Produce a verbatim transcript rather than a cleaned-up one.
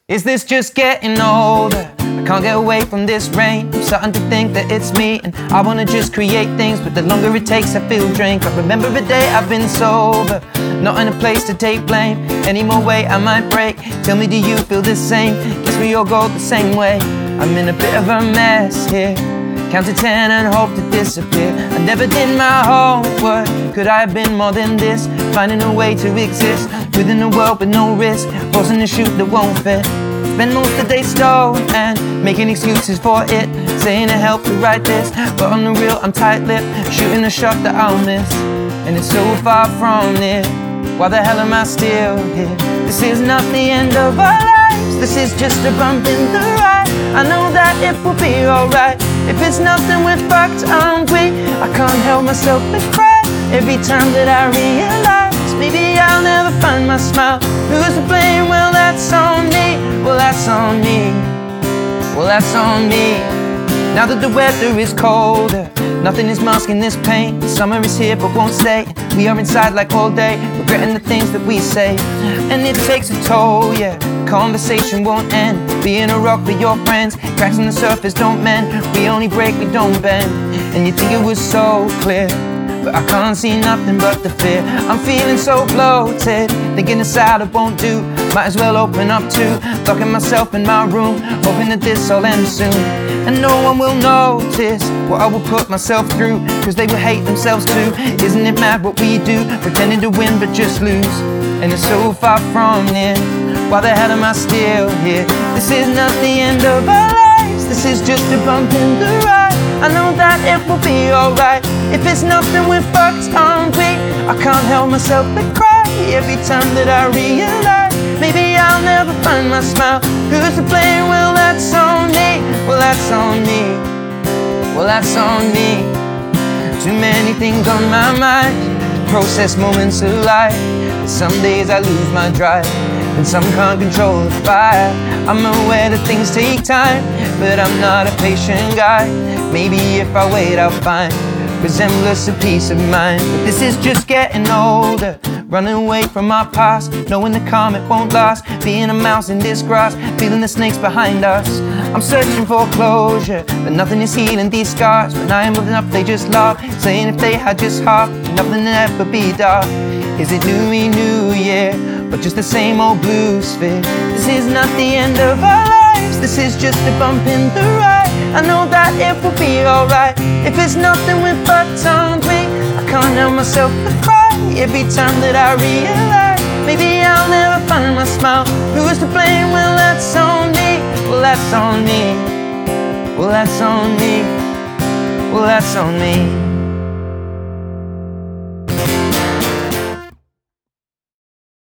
Is this just getting older? I can't get away from this rain. I'm starting to think that it's me, and I wanna just create things, but the longer it takes I feel drained. Can't remember a day I've been sober, not in a place to take blame. Any more weight I might break. Tell me, do you feel the same? Guess we all go the same way. I'm in a bit of a mess here. Count to ten and hope to disappear. I never did my homework. Could I have been more than this? Finding a way to exist within a world with no risk, forcing a shoot that won't fit. Spend most of the day stoned and making excuses for it, saying it helped to write this, but on the real I'm tight-lipped, shooting a shot that I'll miss. And it's so far from it. Why the hell am I still here? This is not the end of our lives. This is just a bump in the ride. I know that it will be alright. If it's nothing we're fucked, aren't we? I can't help myself but cry every time that I realize maybe I'll never find my smile. Who's to blame? Well, that's on me. Well, that's on me. Well, that's on me. Now that the weather is colder, nothing is masking this pain. Summer is here but won't stay. We are inside like all day, regretting the things that we say. And it takes a toll, yeah. Conversation won't end. Being a rock with your friends, cracks on the surface don't mend. We only break, we don't bend. And you think it was so clear, but I can't see nothing but the fear. I'm feeling so bloated, thinking inside it won't do. Might as well open up too, locking myself in my room, hoping that this all ends soon. And no one will notice what I will put myself through, cause they will hate themselves too. Isn't it mad what we do, pretending to win but just lose? And it's so far from near. Why the hell am I still here? This is not the end of our lives. This is just a bump in the ride. I know that it will be alright. If it's nothing we're fucked, aren't we? I can't help myself but cry every time that I realize maybe I'll never find my smile. Who's to blame? Well, that's on me. Well, that's on me. Well, that's on me. Too many things on my mind, process moments of life. Some days I lose my drive, and some can't control the fire. I'm aware that things take time, but I'm not a patient guy. Maybe if I wait I'll find resemblance of peace of mind. But this is just getting older, running away from our past, knowing the calm it won't last. Being a mouse in this grass, feeling the snakes behind us. I'm searching for closure, but nothing is healing these scars. When I am moving up they just laugh, saying if they had just half, nothing would ever be dark. Is it new new year, but just the same old blues fit? This is not the end of our lives. This is just a bump in the ride. I know that it will be alright. If it's nothing we're fucked, aren't we? I can't help myself but cry every time that I realize maybe I'll never find my smile. Who's to blame? Well, that's on me. Well, that's on me. Well, that's on me. Well, that's on me.